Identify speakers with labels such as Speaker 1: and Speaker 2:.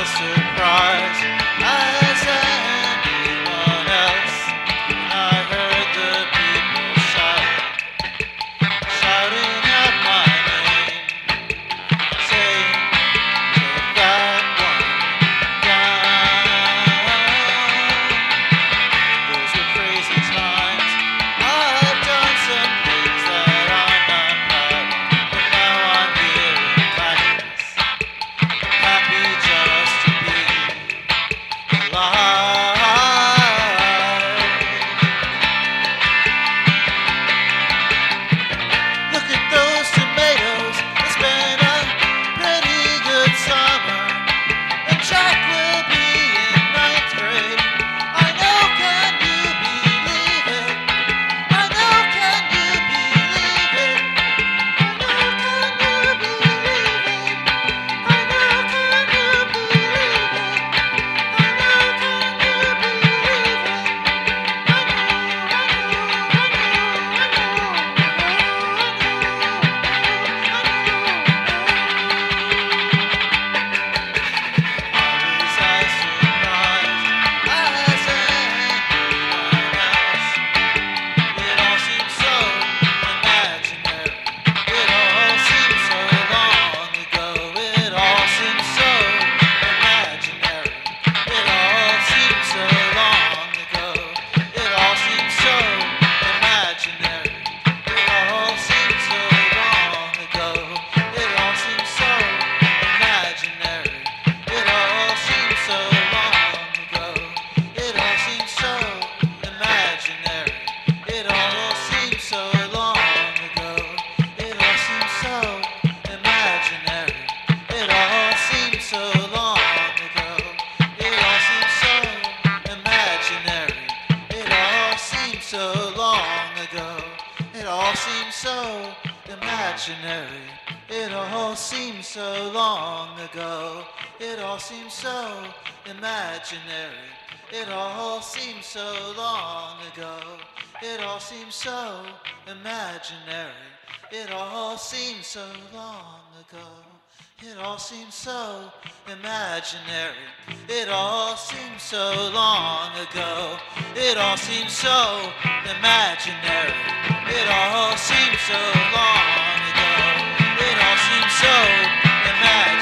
Speaker 1: as surprised as anyone else when I heard the people shouting out my name, saying, "Take that one down." Those were crazy times. I've done some things that I'm not proud of, but now I'm here in practice, happy just to be alive. Look at those tomatoes, it's been a pretty good summer, and Jack will be in ninth grade. I know, can you believe it? I know, can you believe it? I know, can you believe it? I know, can you believe it? I know, can you believe it? I was as surprised as anyone else. It all seems so imaginary. It all seems so long ago. It all seems so imaginary. It all seems so long ago. It all seems so imaginary. It all seems so long ago. It all seems so imaginary. It all seems so long ago. It all seems so imaginary. It all seems so long ago. It all seems so imaginary. It all seems so long ago. It all seems so imaginary. It all seems so long ago. It all seems so imaginary. It all seems so long ago. It all seems so imaginary. It all seems so long ago. It all seems so imaginary. It all seems so long ago. It all seems so imaginary. It all seems so long ago. It all seems so imaginary. It all seems so long ago. It all seems so imaginary.